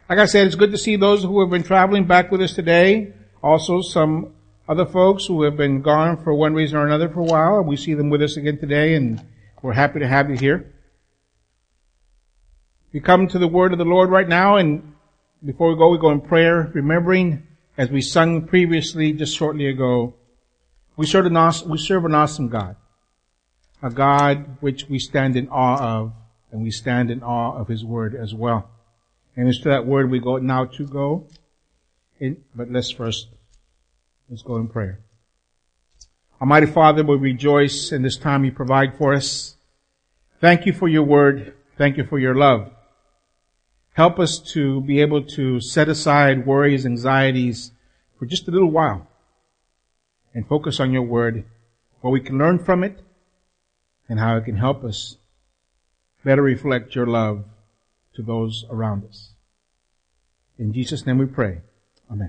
Like I said, it's good to see those who have been traveling back with us today. Also, some other folks who have been gone for one reason or another for a while. We see them with us again today, and we're happy to have you here. We come to the word of the Lord right now, and before we go in prayer, remembering, as we sung previously just shortly ago, we serve an awesome God. A God which we stand in awe of, and we stand in awe of His Word as well. And it's to that Word we go now to go. But let's go in prayer. Almighty Father, we rejoice in this time You provide for us. Thank You for Your Word. Thank You for Your love. Help us to be able to set aside worries, anxieties for just a little while and focus on Your Word, what we can learn from it and how it can help us better reflect Your love to those around us. In Jesus' name we pray. Amen.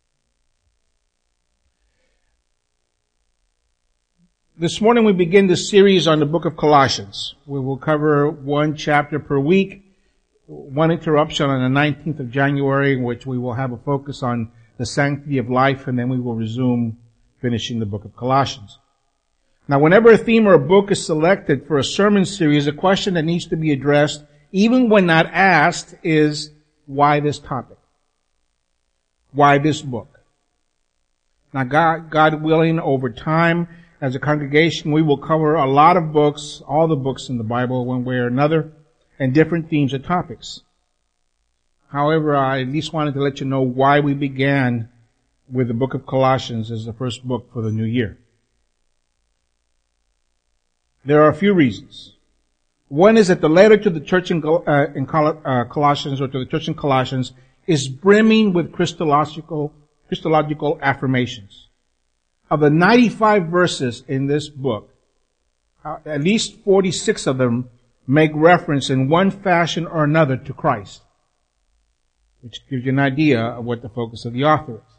This morning we begin the series on the book of Colossians. We will cover one chapter per week, one interruption on the 19th of January, in which we will have a focus on the sanctity of life, and then we will resume finishing the book of Colossians. Now, whenever a theme or a book is selected for a sermon series, a question that needs to be addressed, even when not asked, is why this topic? Why this book? Now, God willing, over time, as a congregation, we will cover a lot of books, all the books in the Bible, one way or another, and different themes or topics. However, I at least wanted to let you know why we began with the book of Colossians as the first book for the new year. There are a few reasons. One is that the letter to the church in Colossians, or to the church in Colossians, is brimming with Christological affirmations. Of the 95 verses in this book, at least 46 of them make reference in one fashion or another to Christ, which gives you an idea of what the focus of the author is.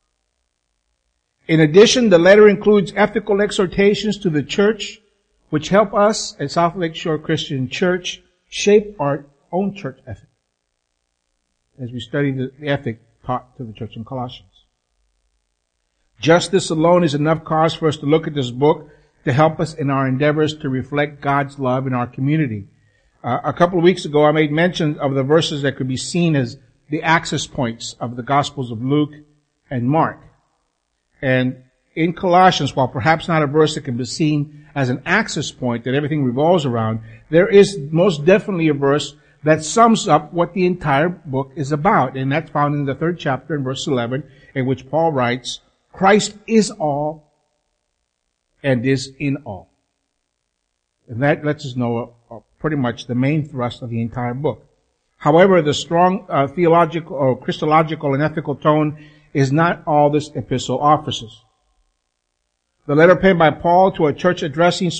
In addition, the letter includes ethical exhortations to the church, which help us at South Lake Shore Christian Church shape our own church ethic as we study the ethic taught to the church in Colossians. Just this alone is enough cause for us to look at this book to help us in our endeavors to reflect God's love in our community. A couple of weeks ago, I made mention of the verses that could be seen as the access points of the Gospels of Luke and Mark. And in Colossians, while perhaps not a verse that can be seen as an access point that everything revolves around, there is most definitely a verse that sums up what the entire book is about. And that's found in the 3rd chapter in verse 11, in which Paul writes, Christ is all and is in all. And that lets us know pretty much the main thrust of the entire book. However, the strong theological or Christological and ethical tone is not all this epistle offers. The letter penned by Paul to a church addressing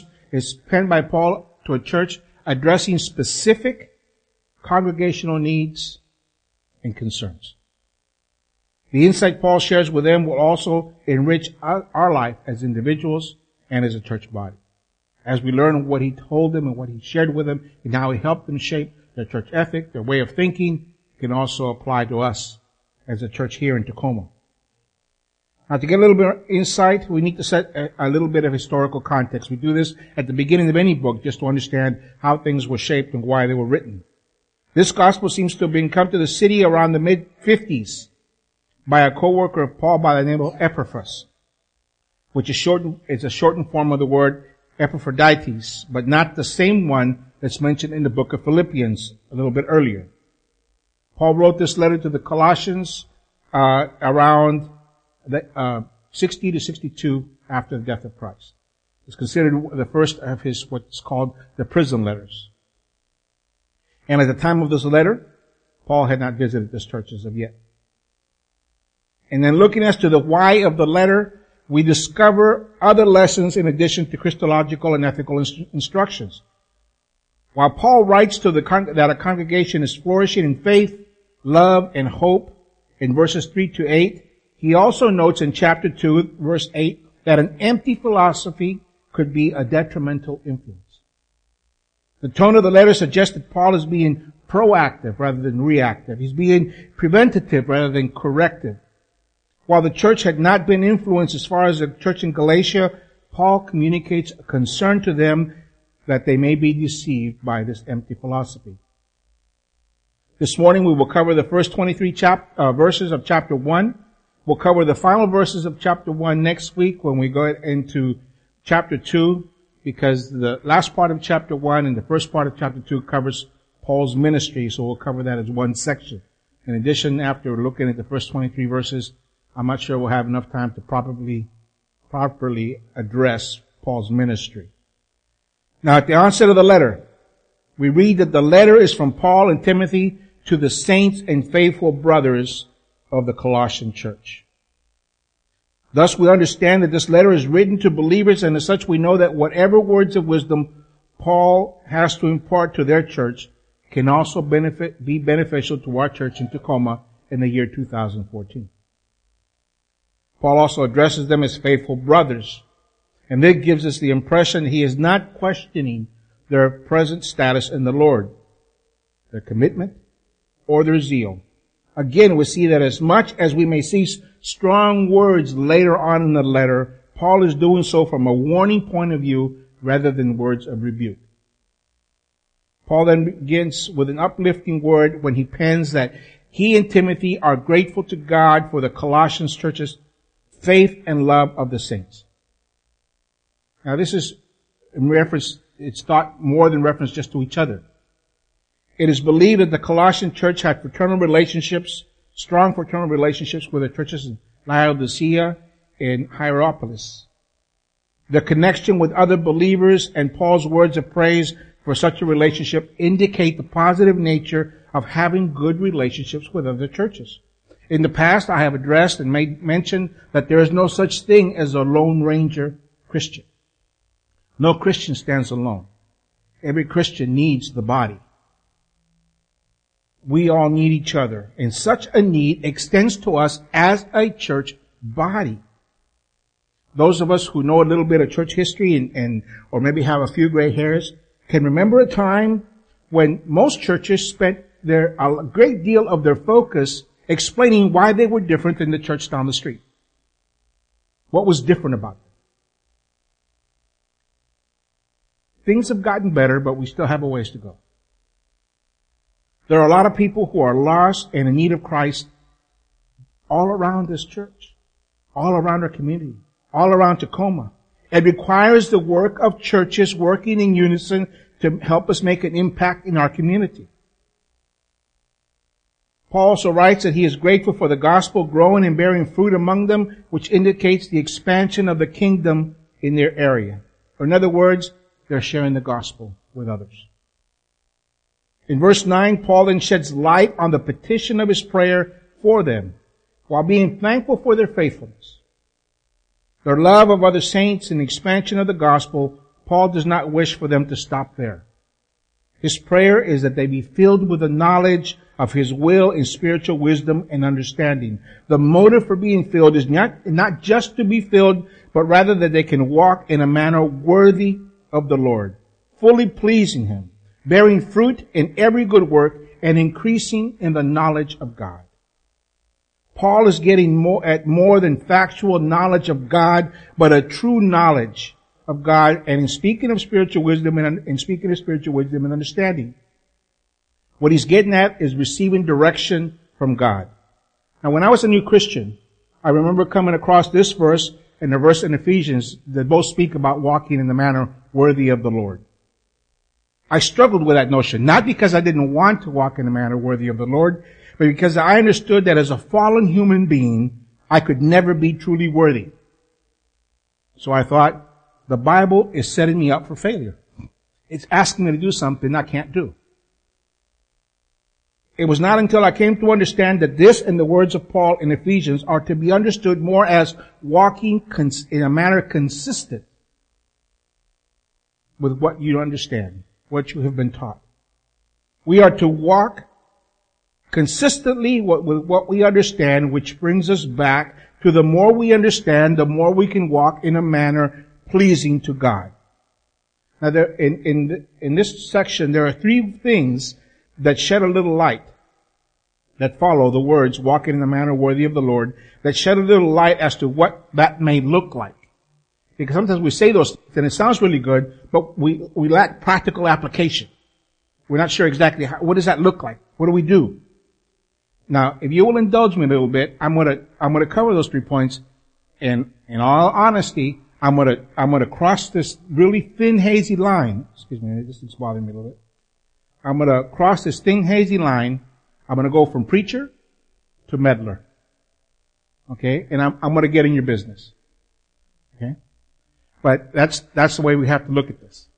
specific congregational needs and concerns. The insight Paul shares with them will also enrich our life as individuals and as a church body. As we learn what he told them and what he shared with them and how he helped them shape their church ethic, their way of thinking, can also apply to us as a church here in Tacoma. Now, to get a little bit of insight, we need to set a little bit of historical context. We do this at the beginning of any book just to understand how things were shaped and why they were written. This gospel seems to have been come to the city around the mid-50s by a co-worker of Paul by the name of Epaphras, which is a shortened form of the word Epaphroditus, but not the same one that's mentioned in the book of Philippians a little bit earlier. Paul wrote this letter to the Colossians around 60 to 62 after the death of Christ. It's considered the first of his what's called the prison letters. And at the time of this letter, Paul had not visited this church as of yet. And then looking as to the why of the letter, we discover other lessons in addition to Christological and ethical instructions. While Paul writes to that a congregation is flourishing in faith, love, and hope in verses 3 to 8, he also notes in chapter 2, verse 8, that an empty philosophy could be a detrimental influence. The tone of the letter suggests that Paul is being proactive rather than reactive. He's being preventative rather than corrective. While the church had not been influenced as far as the church in Galatia, Paul communicates a concern to them that they may be deceived by this empty philosophy. This morning we will cover the first 23 verses of chapter 1. We'll cover the final verses of chapter 1 next week when we go into chapter 2, because the last part of chapter 1 and the first part of chapter 2 covers Paul's ministry, so we'll cover that as one section. In addition, after looking at the first 23 verses, I'm not sure we'll have enough time to properly address Paul's ministry. Now, at the onset of the letter, we read that the letter is from Paul and Timothy to the saints and faithful brothers of the Colossian church. Thus, we understand that this letter is written to believers, and as such we know that whatever words of wisdom Paul has to impart to their church can also be beneficial to our church in Tacoma in the year 2014. Paul also addresses them as faithful brothers, and that gives us the impression he is not questioning their present status in the Lord, their commitment, or their zeal. Again, we see that as much as we may see strong words later on in the letter, Paul is doing so from a warning point of view rather than words of rebuke. Paul then begins with an uplifting word when he pens that he and Timothy are grateful to God for the Colossians church's faith and love of the saints. Now this is in reference, it's thought more than reference just to each other. It is believed that the Colossian church had strong fraternal relationships with the churches in Laodicea and Hierapolis. The connection with other believers and Paul's words of praise for such a relationship indicate the positive nature of having good relationships with other churches. In the past, I have addressed and mentioned that there is no such thing as a Lone Ranger Christian. No Christian stands alone. Every Christian needs the body. We all need each other, and such a need extends to us as a church body. Those of us who know a little bit of church history or maybe have a few gray hairs can remember a time when most churches spent a great deal of their focus explaining why they were different than the church down the street. What was different about them? Things have gotten better, but we still have a ways to go. There are a lot of people who are lost and in need of Christ all around this church, all around our community, all around Tacoma. It requires the work of churches working in unison to help us make an impact in our community. Paul also writes that he is grateful for the gospel growing and bearing fruit among them, which indicates the expansion of the kingdom in their area. Or in other words, they're sharing the gospel with others. In verse 9, Paul then sheds light on the petition of his prayer for them, while being thankful for their faithfulness. Their love of other saints and the expansion of the gospel, Paul does not wish for them to stop there. His prayer is that they be filled with the knowledge of his will and spiritual wisdom and understanding. The motive for being filled is not just to be filled, but rather that they can walk in a manner worthy of the Lord, fully pleasing him, bearing fruit in every good work, and increasing in the knowledge of God. Paul is getting more than factual knowledge of God, but a true knowledge of God, and in speaking of spiritual wisdom and understanding. What he's getting at is receiving direction from God. Now, when I was a new Christian, I remember coming across this verse and the verse in Ephesians that both speak about walking in the manner worthy of the Lord. I struggled with that notion, not because I didn't want to walk in a manner worthy of the Lord, but because I understood that as a fallen human being, I could never be truly worthy. So I thought, the Bible is setting me up for failure. It's asking me to do something I can't do. It was not until I came to understand that this and the words of Paul in Ephesians are to be understood more as walking in a manner consistent with what you understand, what you have been taught. We are to walk consistently with what we understand, which brings us back to the more we understand, the more we can walk in a manner pleasing to God. Now, in this section, there are three things that shed a little light, that follow the words, walking in a manner worthy of the Lord, that shed a little light as to what that may look like. Because sometimes we say those things and it sounds really good, but we lack practical application. We're not sure exactly what does that look like? What do we do? Now, if you will indulge me a little bit, I'm gonna cover those 3 points, and in all honesty, I'm gonna cross this really thin, hazy line. Excuse me, this is bothering me a little bit. I'm gonna cross this thin, hazy line. I'm gonna go from preacher to meddler. Okay? And I'm gonna get in your business. Okay? But that's the way we have to look at this.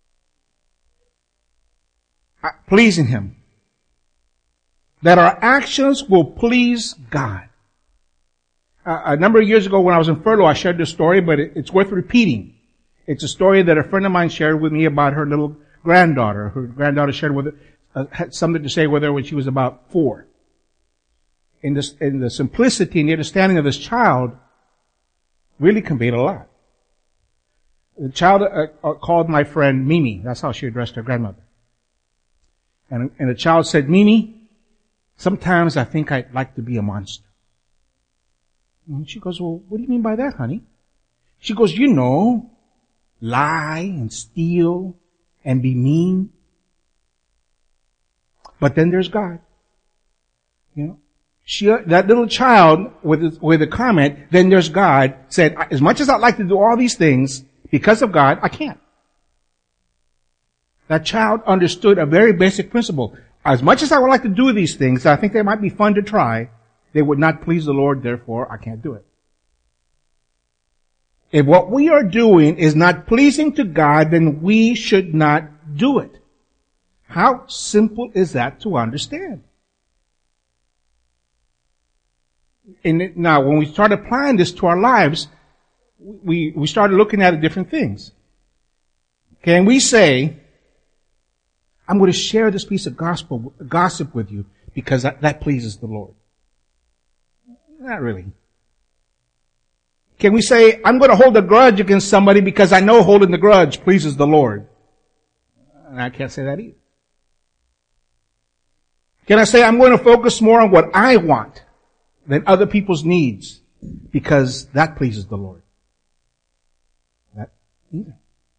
Pleasing Him. That our actions will please God. A number of years ago when I was in furlough, I shared this story, but it's worth repeating. It's a story that a friend of mine shared with me about her little granddaughter. Her granddaughter had something to say with her when she was about 4. In the simplicity and the understanding of this child really conveyed a lot. The child called my friend Mimi. That's how she addressed her grandmother. And the child said, "Mimi, sometimes I think I'd like to be a monster." And she goes, "Well, what do you mean by that, honey?" She goes, lie and steal and be mean. But then there's God. That little child with a comment, "Then there's God," said, "As much as I'd like to do all these things, because of God, I can't." That child understood a very basic principle. As much as I would like to do these things, I think they might be fun to try, they would not please the Lord, therefore I can't do it. If what we are doing is not pleasing to God, then we should not do it. How simple is that to understand? And now, when we start applying this to our lives, we started looking at different things. Can we say, "I'm going to share this piece of gossip with you because that pleases the Lord"? Not really. Can we say, "I'm going to hold a grudge against somebody because I know holding the grudge pleases the Lord"? And I can't say that either. Can I say, "I'm going to focus more on what I want than other people's needs because that pleases the Lord"? That either.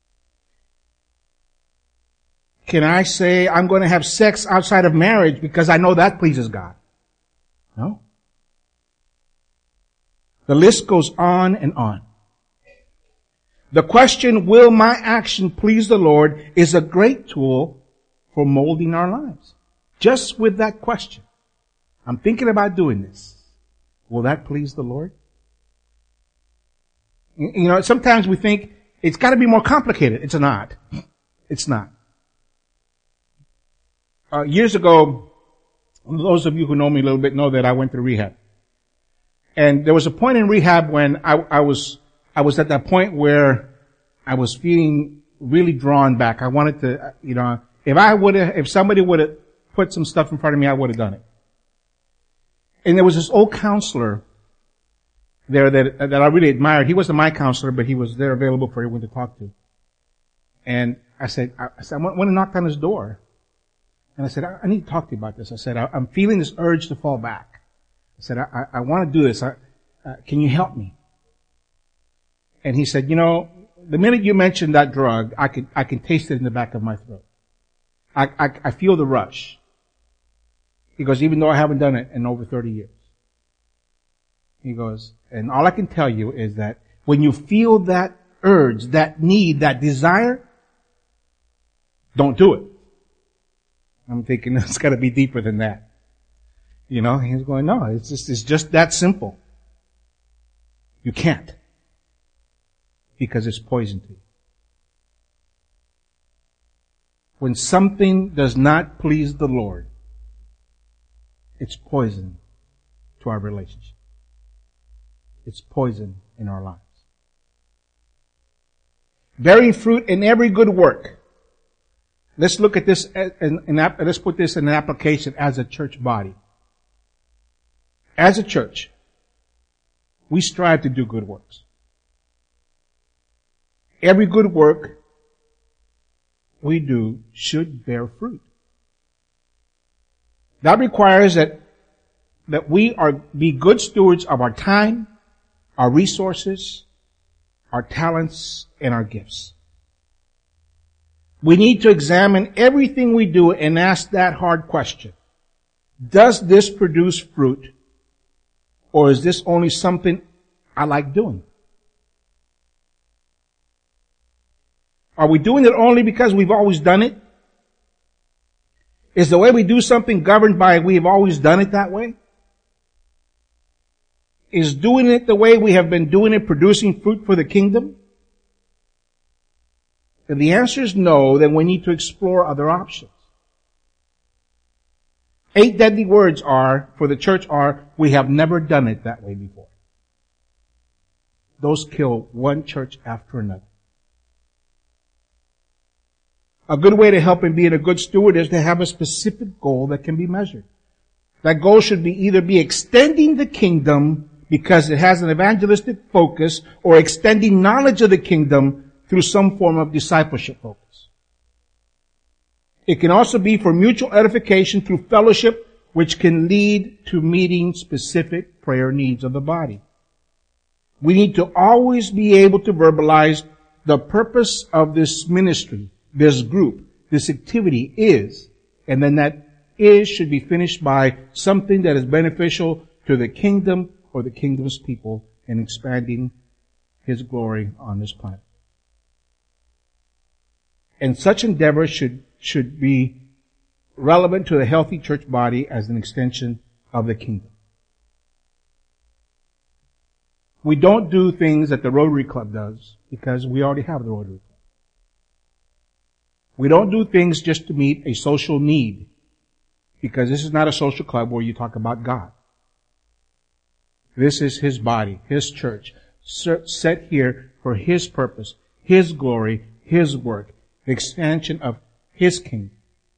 Can I say, "I'm going to have sex outside of marriage because I know that pleases God"? No. The list goes on and on. The question, will my action please the Lord, is a great tool for molding our lives. Just with that question. I'm thinking about doing this. Will that please the Lord? Sometimes we think it's got to be more complicated. It's not. It's not. Years ago, those of you who know me a little bit know that I went to rehab. And there was a point in rehab when I was at that point where I was feeling really drawn back. I wanted to, if somebody would have put some stuff in front of me, I would have done it. And there was this old counselor there that I really admired. He wasn't my counselor, but he was there available for everyone to talk to. And I said, I went and knocked on his door. And I said, I need to talk to you about this. I said, I'm feeling this urge to fall back. I said, I want to do this. Can you help me? And he said, the minute you mentioned that drug, I can taste it in the back of my throat. I feel the rush. He goes, even though I haven't done it in over 30 years. He goes, and all I can tell you is that when you feel that urge, that need, that desire, don't do it. I'm thinking it's got to be deeper than that. He's going, no, it's just that simple. You can't. Because it's poison to you. When something does not please the Lord, it's poison to our relationship. It's poison in our lives. Bearing fruit in every good work. Let's look at this let's put this in an application as a church body. As a church, we strive to do good works. Every good work we do should bear fruit. That requires that we be good stewards of our time, our resources, our talents, and our gifts. We need to examine everything we do and ask that hard question. Does this produce fruit? Or is this only something I like doing? Are we doing it only because we've always done it? Is the way we do something governed by we've always done it that way? Is doing it the way we have been doing it producing fruit for the kingdom? If the answer is no, then we need to explore other options. 8 deadly words for the church are, we have never done it that way before. Those kill one church after another. A good way to help in being a good steward is to have a specific goal that can be measured. That goal should either be extending the kingdom because it has an evangelistic focus, or extending knowledge of the kingdom through some form of discipleship focus. It can also be for mutual edification through fellowship, which can lead to meeting specific prayer needs of the body. We need to always be able to verbalize the purpose of this ministry, this group, this activity is, and then that is should be finished by something that is beneficial to the kingdom or the kingdom's people and expanding His glory on this planet. And such endeavor should be relevant to the healthy church body as an extension of the kingdom. We don't do things that the Rotary Club does because we already have the Rotary Club. We don't do things just to meet a social need because this is not a social club where you talk about God. This is His body, His church, set here for His purpose, His glory, His work, the expansion of His kingdom.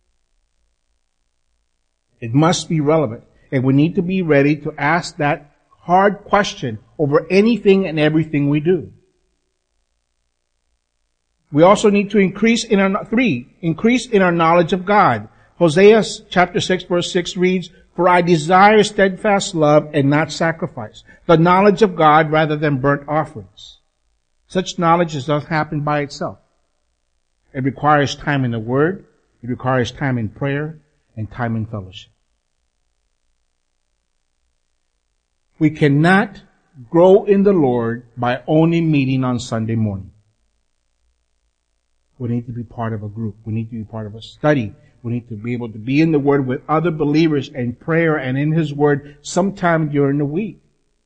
It must be relevant, and we need to be ready to ask that hard question over anything and everything we do. We also need to increase in our knowledge of God. Hosea chapter 6 verse 6 reads, "For I desire steadfast love and not sacrifice, the knowledge of God rather than burnt offerings." Such knowledge does not happen by itself. It requires time in the Word, it requires time in prayer, and time in fellowship. We cannot grow in the Lord by only meeting on Sunday morning. We need to be part of a group. We need to be part of a study. We need to be able to be in the Word with other believers and prayer and in His Word sometime during the week.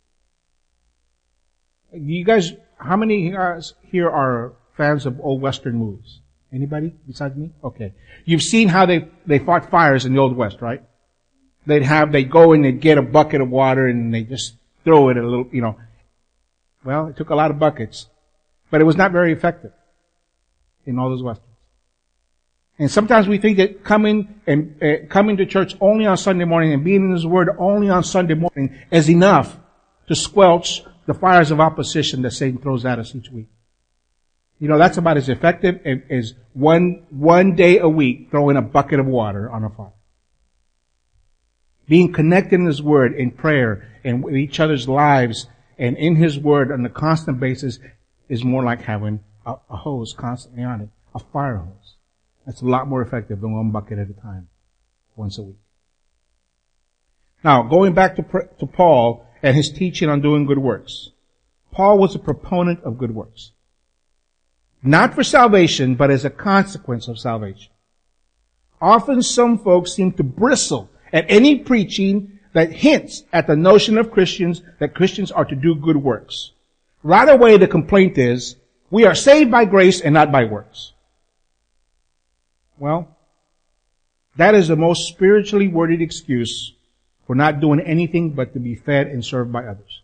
You guys, how many here are fans of old Western movies? Anybody besides me? Okay. You've seen how they fought fires in the Old West, right? They'd go and they'd get a bucket of water and they just throw it a little, Well, it took a lot of buckets, but it was not very effective in all those Westerns. And sometimes we think that coming to church only on Sunday morning and being in His Word only on Sunday morning is enough to squelch the fires of opposition that Satan throws at us each week. That's about as effective as one day a week throwing a bucket of water on a fire. Being connected in His Word, in prayer, and with each other's lives, and in His Word on a constant basis is more like having a hose constantly on it, a fire hose. That's a lot more effective than one bucket at a time, once a week. Now, going back to Paul and his teaching on doing good works. Paul was a proponent of good works. Not for salvation, but as a consequence of salvation. Often some folks seem to bristle at any preaching that hints at the notion of Christians that Christians are to do good works. Right away the complaint is, we are saved by grace and not by works. Well, that is the most spiritually worded excuse for not doing anything but to be fed and served by others.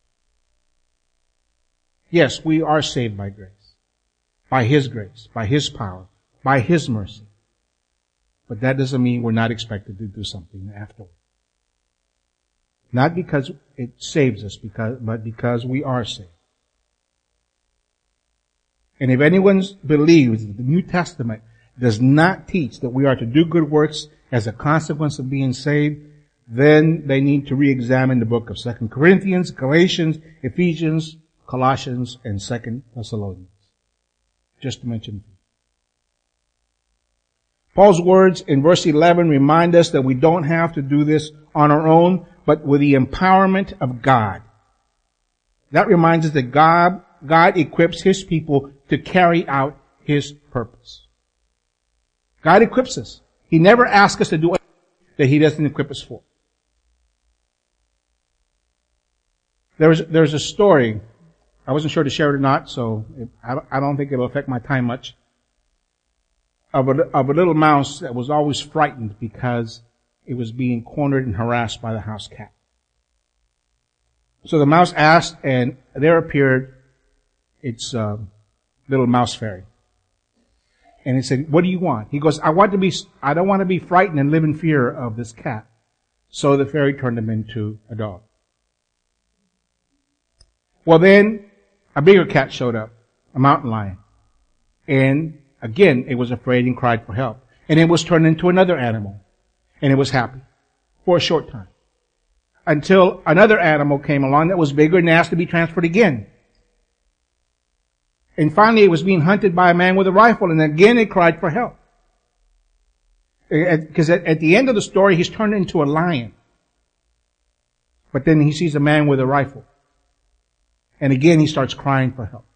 Yes, we are saved by grace. By His grace, by His power, by His mercy. But that doesn't mean we're not expected to do something afterward. Not because it saves us, but because we are saved. And if anyone believes that the New Testament does not teach that we are to do good works as a consequence of being saved, then they need to re-examine the book of 2 Corinthians, Galatians, Ephesians, Colossians, and 2 Thessalonians. Just to mention a few. Paul's words in verse 11 remind us that we don't have to do this on our own, but with the empowerment of God. That reminds us that God equips His people to carry out His purpose. God equips us. He never asks us to do anything that He doesn't equip us for. There's a story. I wasn't sure to share it or not, so I don't think it'll affect my time much. Of a little mouse that was always frightened because it was being cornered and harassed by the house cat. So the mouse asked, and there appeared its little mouse fairy. And he said, "What do you want?" He goes, I don't want to be frightened and live in fear of this cat." So the fairy turned him into a dog. Well, then a bigger cat showed up, a mountain lion. And again, it was afraid and cried for help. And it was turned into another animal. And it was happy for a short time. Until another animal came along that was bigger and asked to be transferred again. And finally it was being hunted by a man with a rifle, and again it cried for help. Because at the end of the story, he's turned into a lion. But then he sees a man with a rifle. And again he starts crying for help.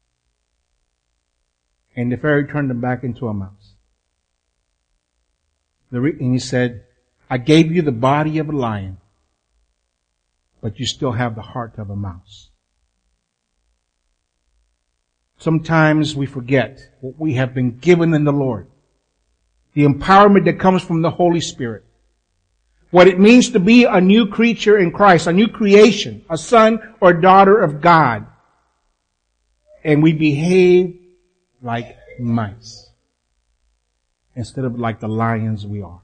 And the fairy turned him back into a mouse. And he said, "I gave you the body of a lion, but you still have the heart of a mouse." Sometimes we forget what we have been given in the Lord. The empowerment that comes from the Holy Spirit. What it means to be a new creature in Christ, a new creation, a son or daughter of God. And we behave like mice instead of like the lions we are.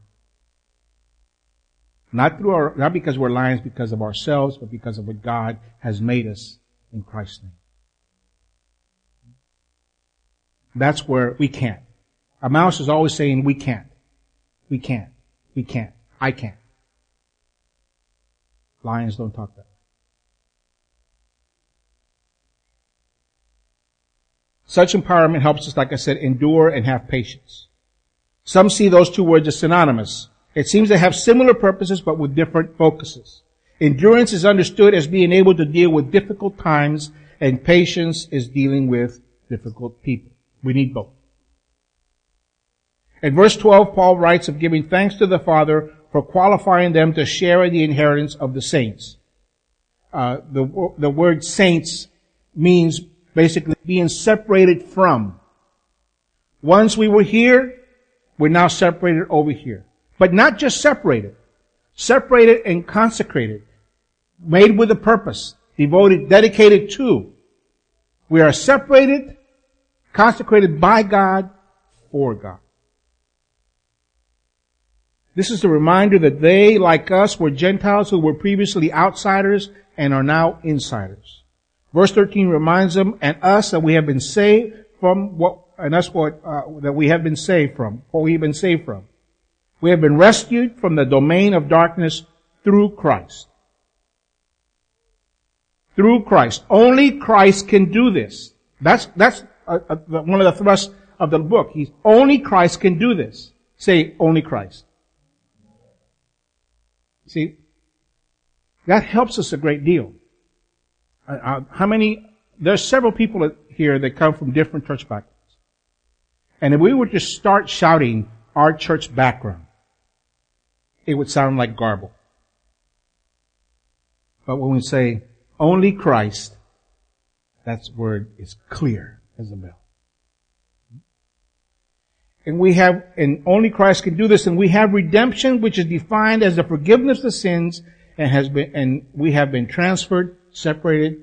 Not because we're lions because of ourselves, but because of what God has made us in Christ's name. That's where we can't. A mouse is always saying, we can't. We can't. We can't. I can't. Lions don't talk that way. Such empowerment helps us, like I said, endure and have patience. Some see those two words as synonymous. It seems they have similar purposes, but with different focuses. Endurance is understood as being able to deal with difficult times, and patience is dealing with difficult people. We need both. In verse 12, Paul writes of giving thanks to the Father for qualifying them to share in the inheritance of the saints. The word saints means basically being separated from. Once we were here, we're now separated over here. But not just separated. Separated and consecrated. Made with a purpose. Devoted, dedicated to. We are separated, consecrated by God, for God. This is a reminder that they, like us, were Gentiles who were previously outsiders and are now insiders. Verse 13 reminds them and us that we have been saved from that we have been saved from. What we have been saved from. We have been rescued from the domain of darkness through Christ. Through Christ. Only Christ can do this. That's one of the thrusts of the book. Only Christ can do this. Say, only Christ. See, that helps us a great deal. There's several people here that come from different church backgrounds. And if we were to start shouting our church background, it would sound like garble. But when we say only Christ, that word is clear as a bell. And only Christ can do this, and we have redemption, which is defined as the forgiveness of sins, and we have been transferred, separated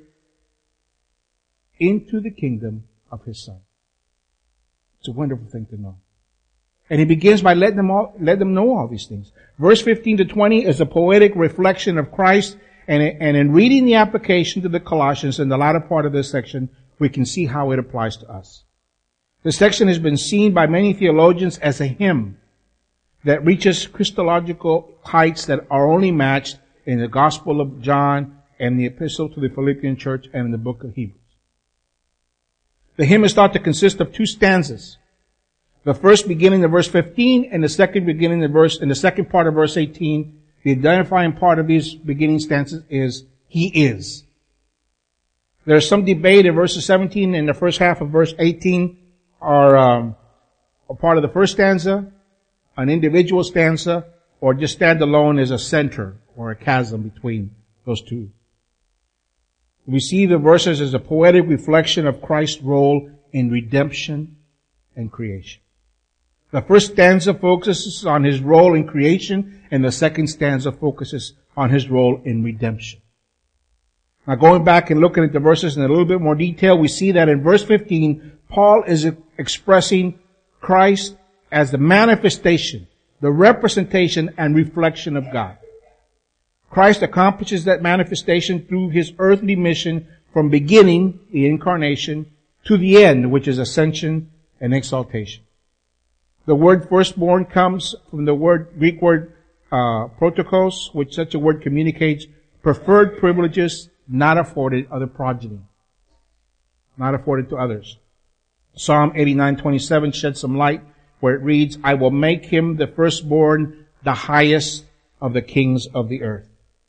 into the kingdom of His Son. It's a wonderful thing to know. And he begins by letting them know all these things. Verse 15 to 20 is a poetic reflection of Christ, and in reading the application to the Colossians in the latter part of this section, we can see how it applies to us. The section has been seen by many theologians as a hymn that reaches Christological heights that are only matched in the Gospel of John and the Epistle to the Philippian church and in the book of Hebrews. The hymn is thought to consist of 2 stanzas. The first beginning in verse 15 and the second beginning in the second part of verse 18. The identifying part of these beginning stanzas is He is. There's some debate in verses 17 and the first half of verse 18 are a part of the first stanza, an individual stanza, or just stand alone as a center or a chasm between those two. We see the verses as a poetic reflection of Christ's role in redemption and creation. The first stanza focuses on His role in creation, and the second stanza focuses on His role in redemption. Now going back and looking at the verses in a little bit more detail, we see that in verse 15, Paul is expressing Christ as the manifestation, the representation and reflection of God. Christ accomplishes that manifestation through His earthly mission from beginning, the incarnation, to the end, which is ascension and exaltation. The word firstborn comes from the Greek word protokos, which such a word communicates preferred privileges not afforded other progeny, not afforded to others. Psalm 89:27 sheds some light where it reads, I will make him the firstborn, the highest of the kings of the earth.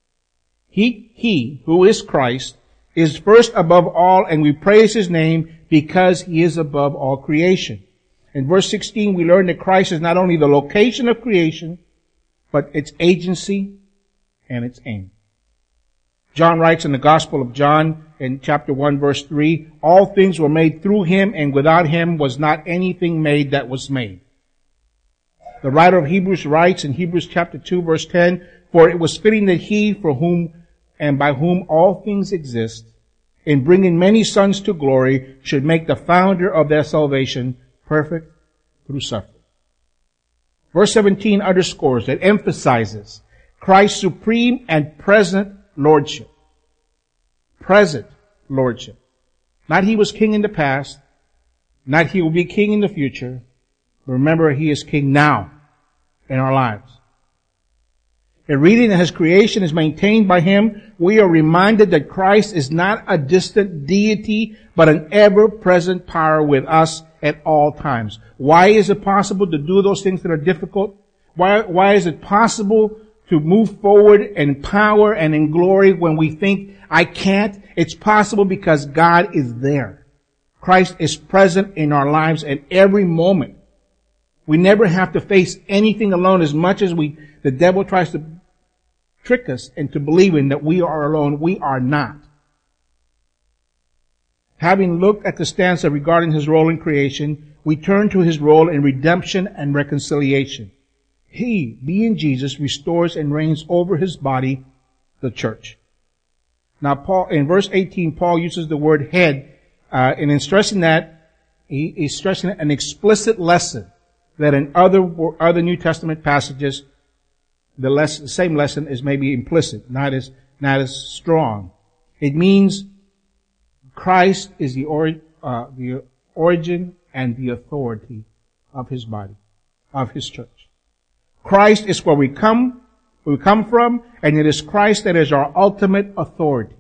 He who is Christ is first above all, and we praise His name because He is above all creation. In verse 16, we learn that Christ is not only the location of creation, but its agency and its aim. John writes in the Gospel of John in chapter 1 verse 3, all things were made through Him, and without Him was not anything made that was made. The writer of Hebrews writes in Hebrews chapter 2 verse 10, for it was fitting that He, for whom and by whom all things exist, in bringing many sons to glory, should make the founder of their salvation perfect through suffering. Verse 17 underscores, it emphasizes Christ's supreme and present lordship. Present lordship. Not He was king in the past, not He will be king in the future. Remember, He is king now in our lives. In reading that His creation is maintained by Him, we are reminded that Christ is not a distant deity, but an ever-present power with us at all times. Why is it possible to do those things that are difficult? Why is it possible to move forward in power and in glory when we think, I can't? It's possible because God is there. Christ is present in our lives at every moment. We never have to face anything alone, as much as the devil tries to trick us into believing that we are alone. We are not. Having looked at the stanza regarding His role in creation, we turn to His role in redemption and reconciliation. He, being Jesus, restores and reigns over His body, the church. Now, Paul, in verse 18, Paul uses the word head, and in stressing that, he's stressing an explicit lesson that in other New Testament passages, the same lesson is maybe implicit, not as strong. It means Christ is the origin and the authority of His body, of His church. Christ is where we come from, and it is Christ that is our ultimate authority.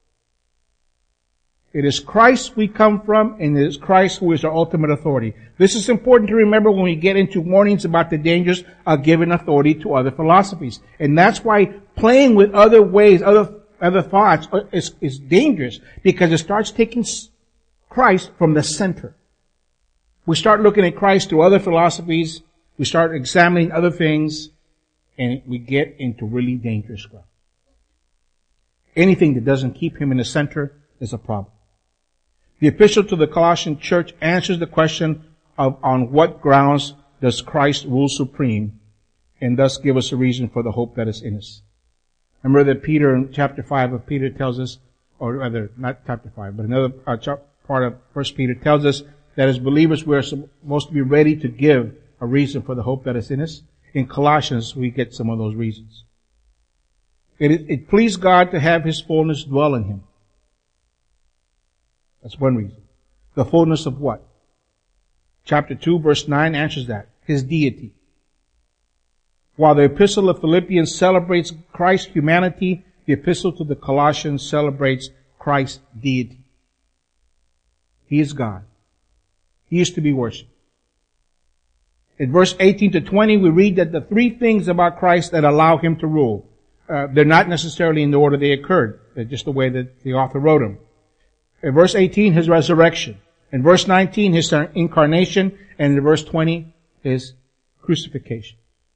It is Christ we come from, and it is Christ who is our ultimate authority. This is important to remember when we get into warnings about the dangers of giving authority to other philosophies. And that's why playing with other ways, other thoughts is dangerous, because it starts taking Christ from the center. We start looking at Christ through other philosophies, we start examining other things, and we get into really dangerous ground. Anything that doesn't keep Him in the center is a problem. The epistle to the Colossian church answers the question of on what grounds does Christ rule supreme, and thus give us a reason for the hope that is in us. Remember that Peter in chapter 5 of Peter tells us, or rather, not chapter 5, but another part of 1 Peter tells us that as believers we are supposed to be ready to give a reason for the hope that is in us. In Colossians we get some of those reasons. It pleased God to have His fullness dwell in Him. That's one reason. The fullness of what? chapter 2, verse 9 answers that. His deity. While the epistle of Philippians celebrates Christ's humanity, the epistle to the Colossians celebrates Christ's deity. He is God. He is to be worshipped. In verse 18 to 20, we read that the three things about Christ that allow Him to rule, they're not necessarily in the order they occurred. They're just the way that the author wrote them. In verse 18, His resurrection. In verse 19, His incarnation. And in verse 20, His crucifixion.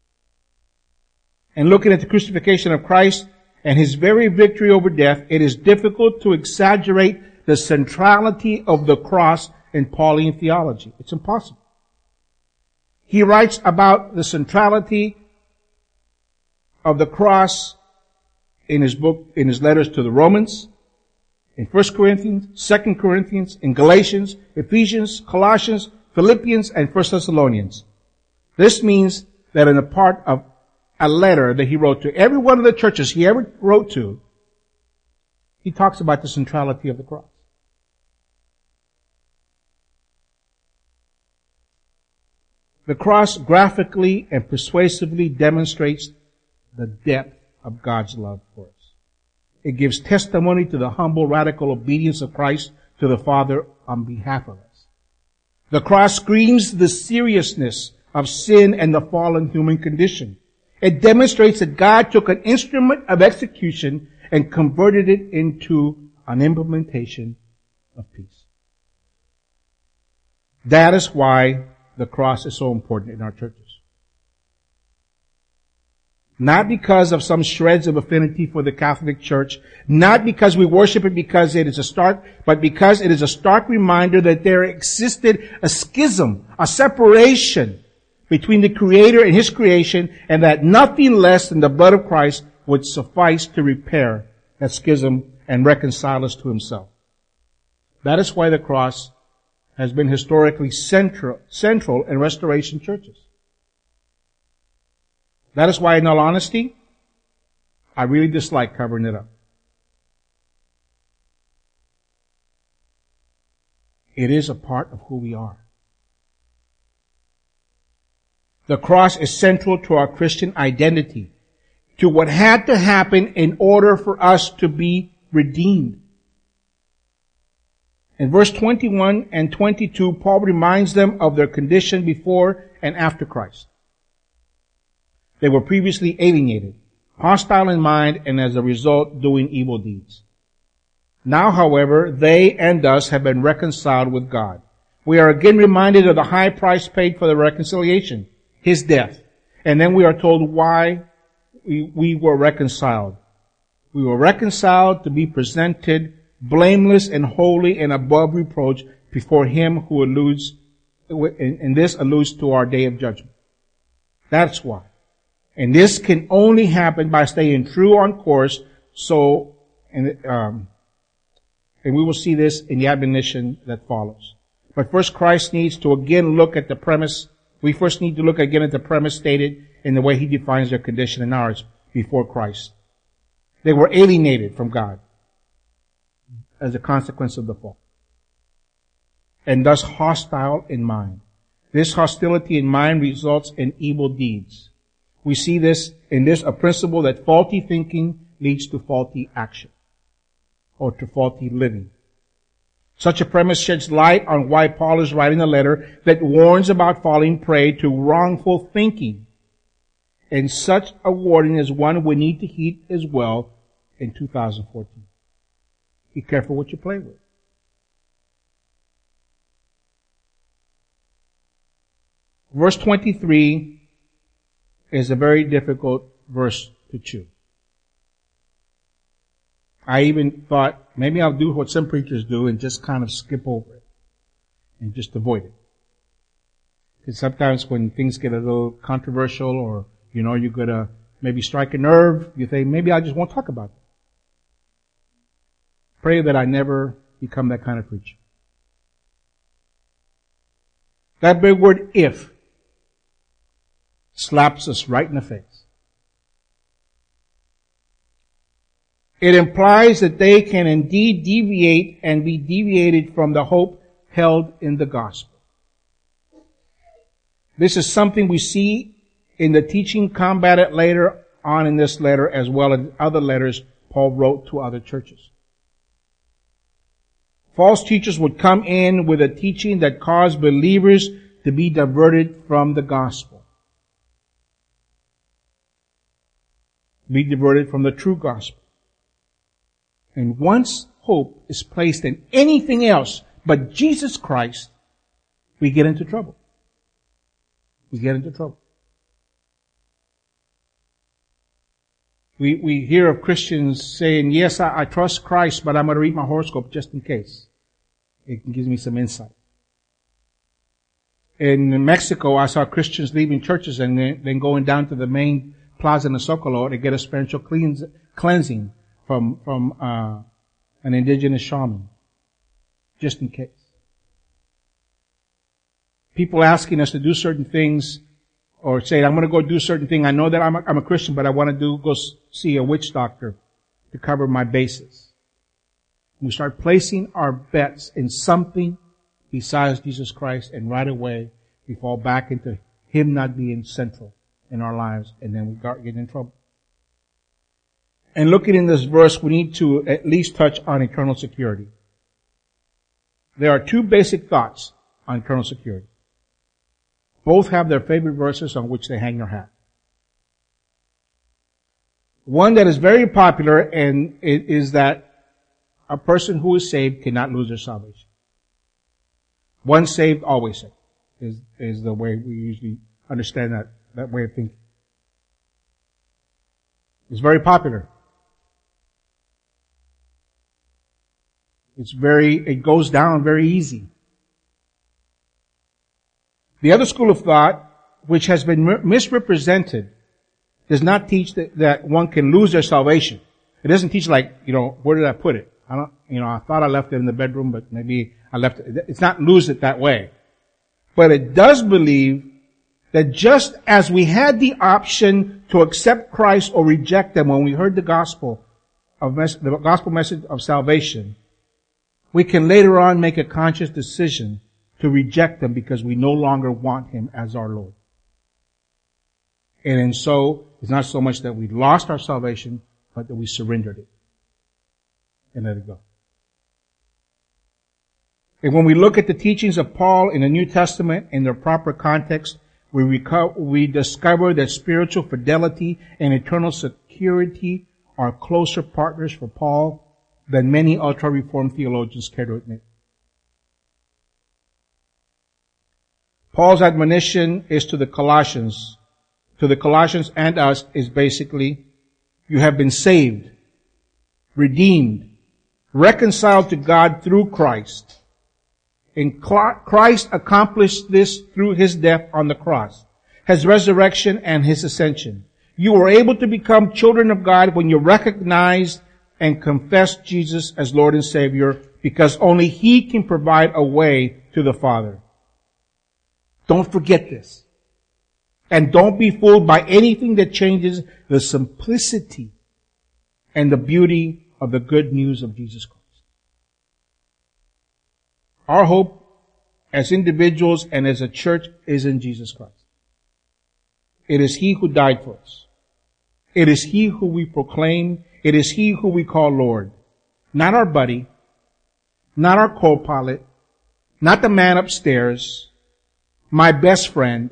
And looking at the crucifixion of Christ and His very victory over death, it is difficult to exaggerate the centrality of the cross in Pauline theology. It's impossible. He writes about the centrality of the cross in his book, in his letters to the Romans, in 1 Corinthians, 2 Corinthians, in Galatians, Ephesians, Colossians, Philippians, and 1 Thessalonians. This means that in a part of a letter that he wrote to every one of the churches he ever wrote to, he talks about the centrality of the cross. The cross graphically and persuasively demonstrates the depth of God's love for us. It gives testimony to the humble, radical obedience of Christ to the Father on behalf of us. The cross screams the seriousness of sin and the fallen human condition. It demonstrates that God took an instrument of execution and converted it into an implementation of peace. That is why the cross is so important in our churches. Not because of some shreds of affinity for the Catholic Church, not because we worship it because it is but because it is a stark reminder that there existed a schism, a separation between the Creator and His creation, and that nothing less than the blood of Christ would suffice to repair that schism and reconcile us to Himself. That is why the cross has been historically central in Restoration churches. That is why, in all honesty, I really dislike covering it up. It is a part of who we are. The cross is central to our Christian identity, to what had to happen in order for us to be redeemed. In verse 21 and 22, Paul reminds them of their condition before and after Christ. They were previously alienated, hostile in mind, and as a result doing evil deeds. Now, however, they and us have been reconciled with God. We are again reminded of the high price paid for the reconciliation, His death. And then we are told why we were reconciled. We were reconciled to be presented blameless and holy and above reproach before Him who alludes, and this alludes to our day of judgment. That's why. And this can only happen by staying true on course. And we will see this in the admonition that follows. But first, Christ needs to again look at the premise. We first need to look again at the premise stated in the way He defines their condition and ours before Christ. They were alienated from God as a consequence of the fall, and thus hostile in mind. This hostility in mind results in evil deeds. We see this a principle that faulty thinking leads to faulty action, or to faulty living. Such a premise sheds light on why Paul is writing a letter that warns about falling prey to wrongful thinking. And such a warning is one we need to heed as well in 2014. Be careful what you play with. Verse 23 is a very difficult verse to chew. I even thought maybe I'll do what some preachers do and just kind of skip over it and just avoid it. Because sometimes when things get a little controversial or, you're going to maybe strike a nerve, you think, maybe I just won't talk about it. Pray that I never become that kind of preacher. That big word, if, slaps us right in the face. It implies that they can indeed deviate and be deviated from the hope held in the gospel. This is something we see in the teaching combated later on in this letter, as well as other letters Paul wrote to other churches. False teachers would come in with a teaching that caused believers to be diverted from the gospel. Be diverted from the true gospel. And once hope is placed in anything else but Jesus Christ, we get into trouble. We get into trouble. We hear of Christians saying, yes, I trust Christ, but I'm going to read my horoscope just in case. It gives me some insight. In Mexico, I saw Christians leaving churches and then going down to the main plaza in the Zocalo to get a spiritual cleansing from an indigenous shaman, just in case. People asking us to do certain things, or saying, I'm going to go do certain thing. I know that I'm a Christian, but I want to go see a witch doctor to cover my bases. We start placing our bets in something besides Jesus Christ, and right away we fall back into Him not being central in our lives, and then we start getting in trouble. And looking in this verse, we need to at least touch on eternal security. There are two basic thoughts on eternal security. Both have their favorite verses on which they hang their hat. One that is very popular and it is that a person who is saved cannot lose their salvation. Once saved, always saved is the way we usually understand that way of thinking. It's very popular. It goes down very easy. The other school of thought, which has been misrepresented, does not teach that one can lose their salvation. It doesn't teach where did I put it? I thought I left it in the bedroom, but maybe I left it. It's not lose it that way. But it does believe that just as we had the option to accept Christ or reject Him when we heard the gospel message of salvation, we can later on make a conscious decision to reject Him because we no longer want Him as our Lord. And so, it's not so much that we lost our salvation, but that we surrendered it and let it go. And when we look at the teachings of Paul in the New Testament in their proper context, we discover that spiritual fidelity and eternal security are closer partners for Paul than many ultra-reformed theologians care to admit. Paul's admonition is to the Colossians and us is basically, you have been saved, redeemed, reconciled to God through Christ. And Christ accomplished this through His death on the cross, His resurrection and His ascension. You were able to become children of God when you recognized and confessed Jesus as Lord and Savior, because only He can provide a way to the Father. Don't forget this. And don't be fooled by anything that changes the simplicity and the beauty of the good news of Jesus Christ. Our hope as individuals and as a church is in Jesus Christ. It is He who died for us. It is He who we proclaim. It is He who we call Lord. Not our buddy, not our co-pilot, not the man upstairs, my best friend,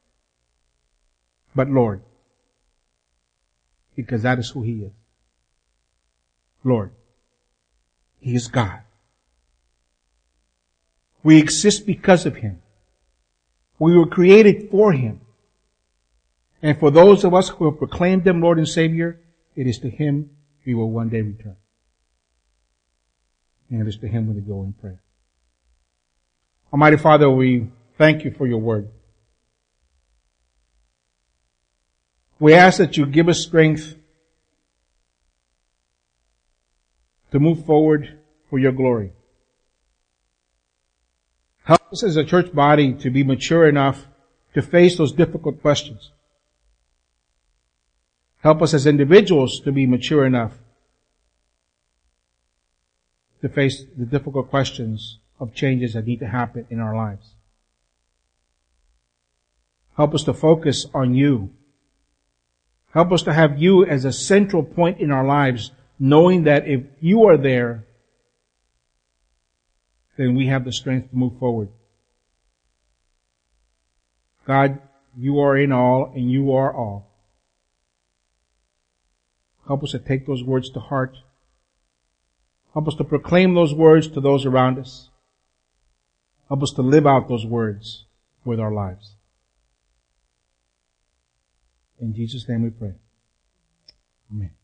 but Lord. Because that is who He is. Lord. He is God. We exist because of Him. We were created for Him. And for those of us who have proclaimed Him Lord and Savior, it is to Him we will one day return. And it is to Him we go in prayer. Almighty Father, we thank You for Your word. We ask that You give us strength to move forward for Your glory. Help us as a church body to be mature enough to face those difficult questions. Help us as individuals to be mature enough to face the difficult questions of changes that need to happen in our lives. Help us to focus on you. Help us to have you as a central point in our lives, knowing that if you are there, then we have the strength to move forward. God, you are in all and you are all. Help us to take those words to heart. Help us to proclaim those words to those around us. Help us to live out those words with our lives. In Jesus' name we pray. Amen.